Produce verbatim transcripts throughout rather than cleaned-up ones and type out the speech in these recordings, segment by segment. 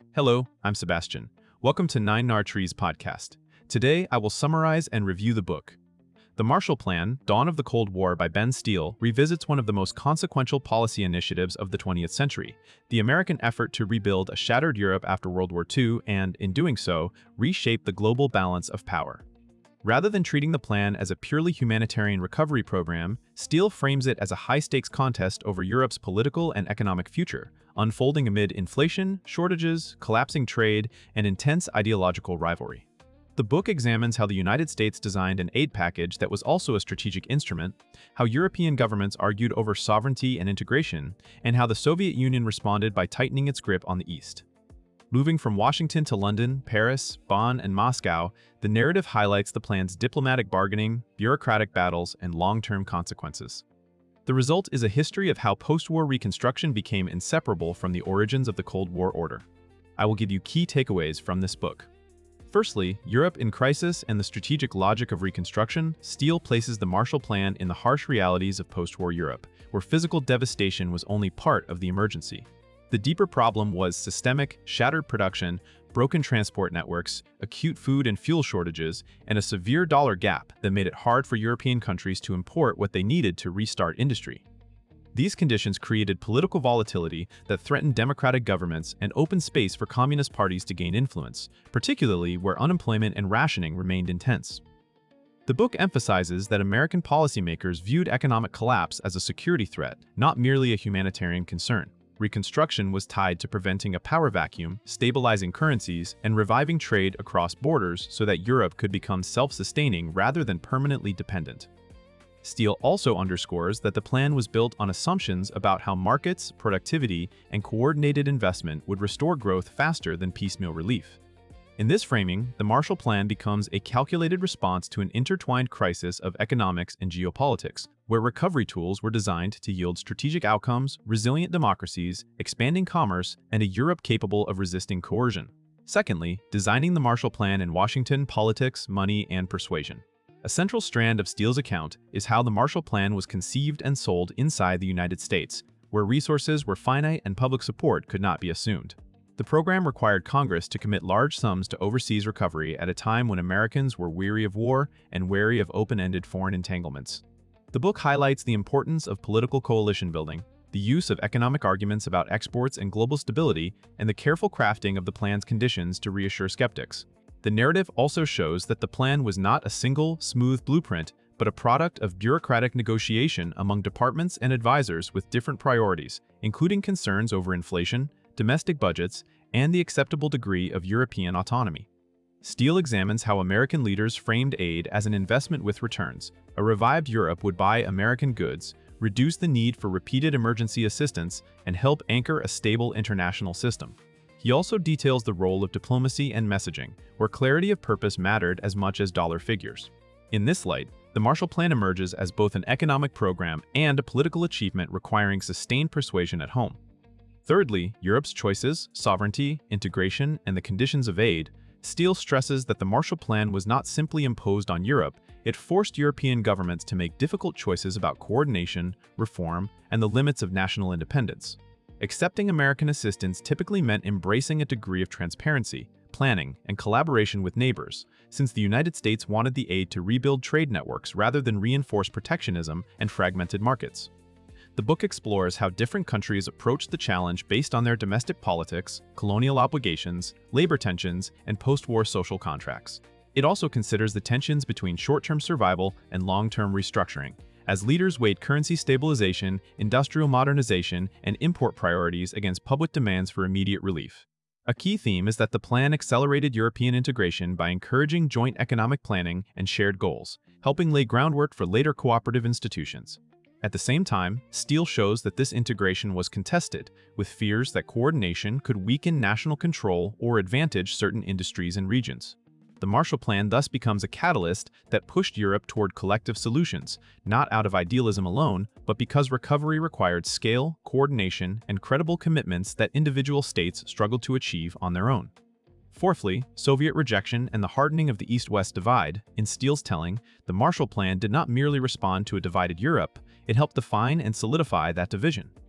Hello, I'm Sebastian. Welcome to Nine Nar Trees podcast. Today, I will summarize and review the book. The Marshall Plan, Dawn of the Cold War by Ben Steele revisits one of the most consequential policy initiatives of the twentieth century, the American effort to rebuild a shattered Europe after World War Two and, in doing so, reshape the global balance of power. Rather than treating the plan as a purely humanitarian recovery program, Steele frames it as a high-stakes contest over Europe's political and economic future, unfolding amid inflation, shortages, collapsing trade, and intense ideological rivalry. The book examines how the United States designed an aid package that was also a strategic instrument, how European governments argued over sovereignty and integration, and how the Soviet Union responded by tightening its grip on the East. Moving from Washington to London, Paris, Bonn, and Moscow, the narrative highlights the plan's diplomatic bargaining, bureaucratic battles, and long-term consequences. The result is a history of how post-war reconstruction became inseparable from the origins of the Cold War order. I will give you key takeaways from this book. Firstly, Europe in crisis and the strategic logic of reconstruction, Steele places the Marshall Plan in the harsh realities of post-war Europe, where physical devastation was only part of the emergency. The deeper problem was systemic, shattered production, broken transport networks, acute food and fuel shortages, and a severe dollar gap that made it hard for European countries to import what they needed to restart industry. These conditions created political volatility that threatened democratic governments and opened space for communist parties to gain influence, particularly where unemployment and rationing remained intense. The book emphasizes that American policymakers viewed economic collapse as a security threat, not merely a humanitarian concern. Reconstruction was tied to preventing a power vacuum, stabilizing currencies, and reviving trade across borders so that Europe could become self-sustaining rather than permanently dependent. Steele also underscores that the plan was built on assumptions about how markets, productivity, and coordinated investment would restore growth faster than piecemeal relief. In this framing, the Marshall Plan becomes a calculated response to an intertwined crisis of economics and geopolitics, where recovery tools were designed to yield strategic outcomes, resilient democracies, expanding commerce, and a Europe capable of resisting coercion. Secondly, designing the Marshall Plan in Washington, politics, money, and persuasion. A central strand of Steele's account is how the Marshall Plan was conceived and sold inside the United States, where resources were finite and public support could not be assumed. The program required Congress to commit large sums to overseas recovery at a time when Americans were weary of war and wary of open-ended foreign entanglements. The book highlights the importance of political coalition building, the use of economic arguments about exports and global stability, and the careful crafting of the plan's conditions to reassure skeptics. The narrative also shows that the plan was not a single, smooth blueprint, but a product of bureaucratic negotiation among departments and advisors with different priorities, including concerns over inflation, domestic budgets, and the acceptable degree of European autonomy. Steele examines how American leaders framed aid as an investment with returns. A revived Europe would buy American goods, reduce the need for repeated emergency assistance, and help anchor a stable international system. He also details the role of diplomacy and messaging, where clarity of purpose mattered as much as dollar figures. In this light, the Marshall Plan emerges as both an economic program and a political achievement requiring sustained persuasion at home. Thirdly, Europe's choices, sovereignty, integration, and the conditions of aid. Steele stresses that the Marshall Plan was not simply imposed on Europe, it forced European governments to make difficult choices about coordination, reform, and the limits of national independence. Accepting American assistance typically meant embracing a degree of transparency, planning, and collaboration with neighbors, since the United States wanted the aid to rebuild trade networks rather than reinforce protectionism and fragmented markets. The book explores how different countries approached the challenge based on their domestic politics, colonial obligations, labor tensions, and post-war social contracts. It also considers the tensions between short-term survival and long-term restructuring, as leaders weighed currency stabilization, industrial modernization, and import priorities against public demands for immediate relief. A key theme is that the plan accelerated European integration by encouraging joint economic planning and shared goals, helping lay groundwork for later cooperative institutions. At the same time, Steele shows that this integration was contested, with fears that coordination could weaken national control or advantage certain industries and regions. The Marshall Plan thus becomes a catalyst that pushed Europe toward collective solutions, not out of idealism alone, but because recovery required scale, coordination, and credible commitments that individual states struggled to achieve on their own. Fourthly, Soviet rejection and the hardening of the East-West divide. In Steele's telling, the Marshall Plan did not merely respond to a divided Europe, it helped define and solidify that division.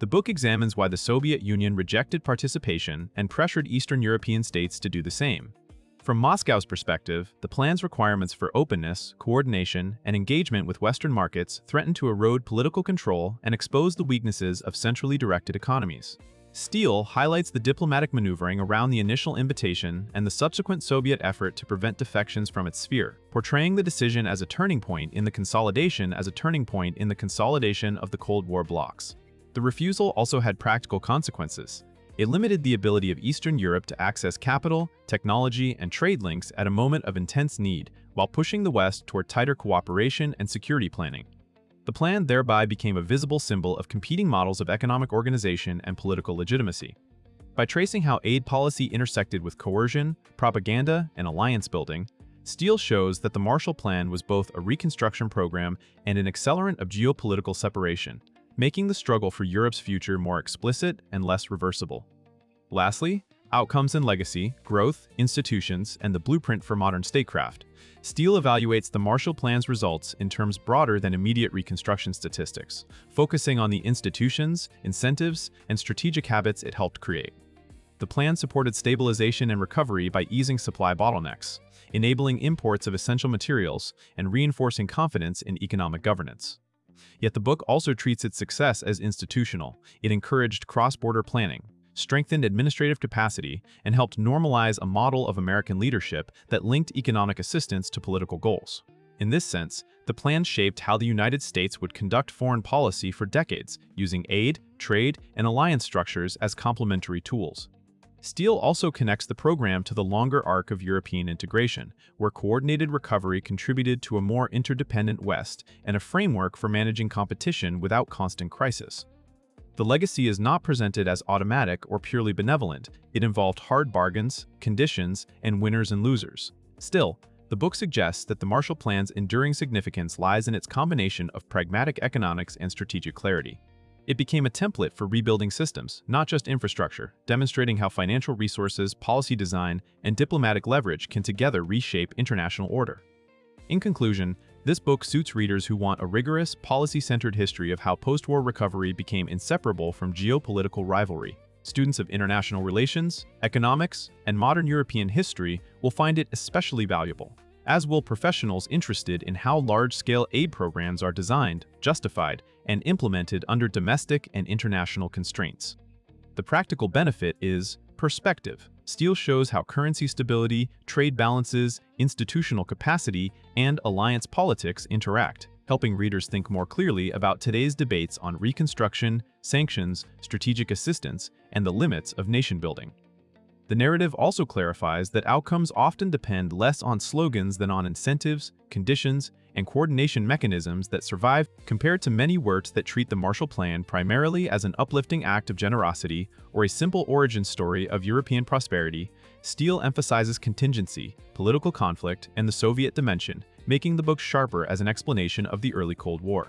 The book examines why the Soviet Union rejected participation and pressured Eastern European states to do the same. From Moscow's perspective, the plan's requirements for openness, coordination, and engagement with Western markets threatened to erode political control and expose the weaknesses of centrally directed economies. Steele highlights the diplomatic maneuvering around the initial invitation and the subsequent Soviet effort to prevent defections from its sphere, portraying the decision as a turning point in the consolidation as a turning point in the consolidation of the Cold War blocs. The refusal also had practical consequences. It limited the ability of Eastern Europe to access capital, technology, and trade links at a moment of intense need, while pushing the West toward tighter cooperation and security planning. The plan thereby became a visible symbol of competing models of economic organization and political legitimacy. By tracing how aid policy intersected with coercion, propaganda, and alliance building, Steele shows that the Marshall Plan was both a reconstruction program and an accelerant of geopolitical separation, making the struggle for Europe's future more explicit and less reversible. Lastly, Outcomes and Legacy, Growth, Institutions, and the Blueprint for Modern Statecraft. Steele evaluates the Marshall Plan's results in terms broader than immediate reconstruction statistics, focusing on the institutions, incentives, and strategic habits it helped create. The plan supported stabilization and recovery by easing supply bottlenecks, enabling imports of essential materials, and reinforcing confidence in economic governance. Yet the book also treats its success as institutional. It encouraged cross-border planning, strengthened administrative capacity, and helped normalize a model of American leadership that linked economic assistance to political goals. In this sense, the plan shaped how the United States would conduct foreign policy for decades, using aid, trade, and alliance structures as complementary tools. Steele also connects the program to the longer arc of European integration, where coordinated recovery contributed to a more interdependent West and a framework for managing competition without constant crisis. The legacy is not presented as automatic or purely benevolent. It involved hard bargains, conditions, and winners and losers. Still, the book suggests that the Marshall Plan's enduring significance lies in its combination of pragmatic economics and strategic clarity. It became a template for rebuilding systems, not just infrastructure, demonstrating how financial resources, policy design, and diplomatic leverage can together reshape international order. In conclusion, this book suits readers who want a rigorous, policy-centered history of how post-war recovery became inseparable from geopolitical rivalry. Students of international relations, economics, and modern European history will find it especially valuable, as will professionals interested in how large-scale aid programs are designed, justified, and implemented under domestic and international constraints. The practical benefit is perspective. Steele shows how currency stability, trade balances, institutional capacity, and alliance politics interact, helping readers think more clearly about today's debates on reconstruction, sanctions, strategic assistance, and the limits of nation-building. The narrative also clarifies that outcomes often depend less on slogans than on incentives, conditions, and coordination mechanisms that survive, compared to many works that treat the Marshall Plan primarily as an uplifting act of generosity or a simple origin story of European prosperity. Steele emphasizes contingency, political conflict, and the Soviet dimension, making the book sharper as an explanation of the early Cold War.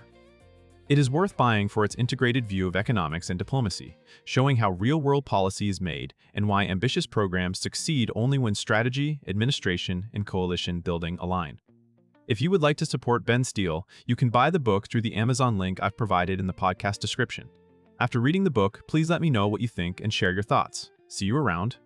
It is worth buying for its integrated view of economics and diplomacy, showing how real-world policy is made and why ambitious programs succeed only when strategy, administration, and coalition building align. If you would like to support Ben Steele, you can buy the book through the Amazon link I've provided in the podcast description. After reading the book, please let me know what you think and share your thoughts. See you around.